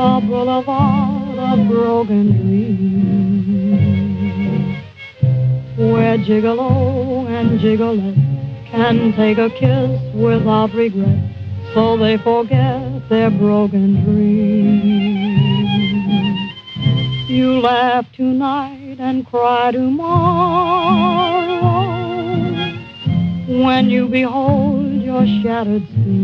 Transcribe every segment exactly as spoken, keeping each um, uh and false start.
the boulevard of broken dreams, where gigolo and gigolette can take a kiss without regret, so they forget their broken dreams. You laugh tonight and cry tomorrow when you behold your shattered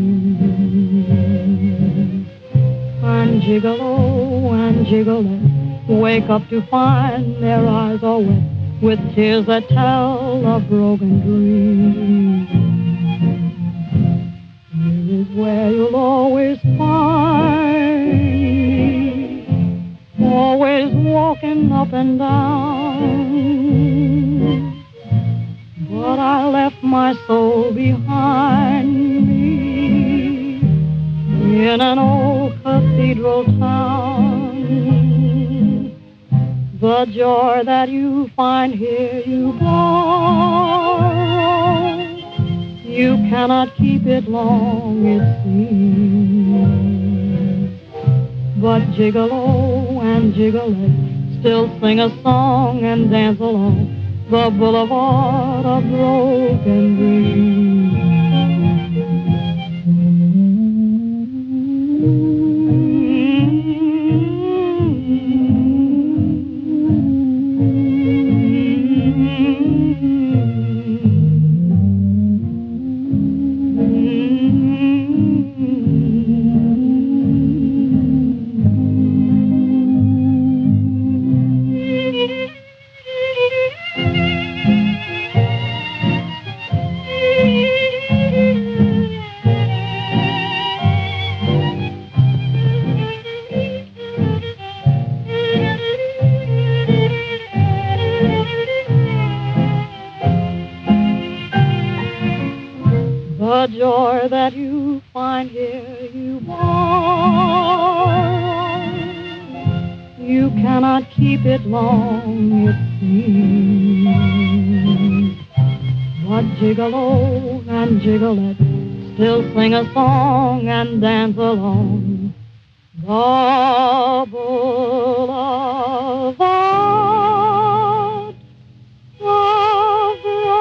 schemes. And gigolo and gigolette wake up to find their eyes are wet with tears that tell of broken dreams. Here is where you'll always find me, always walking up and down. But I left my soul behind me in an old cathedral town. The joy that you find here you borrow, you cannot keep it long, it seems. But gigolo and gigolette still sing a song and dance along the boulevard of broken dreams. The joy that you find here you borrow, you cannot keep it long, it seems. But gigolo and gigolette still sing a song and dance along the boulevard of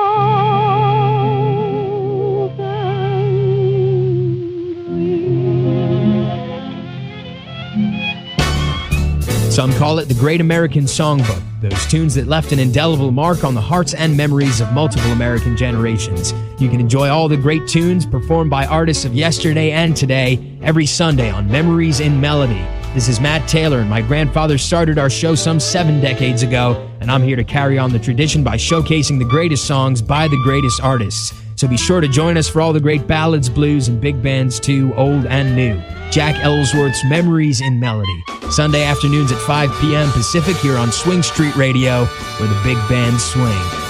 Some call it the Great American Songbook, those tunes that left an indelible mark on the hearts and memories of multiple American generations. You can enjoy all the great tunes performed by artists of yesterday and today every Sunday on Memories in Melody. This is Matt Taylor, and my grandfather started our show some seven decades ago, and I'm here to carry on the tradition by showcasing the greatest songs by the greatest artists. So be sure to join us for all the great ballads, blues, and big bands too, old and new. Jack Ellsworth's Memories in Melody. Sunday afternoons at five p.m. Pacific here on Swing Street Radio, where the big bands swing.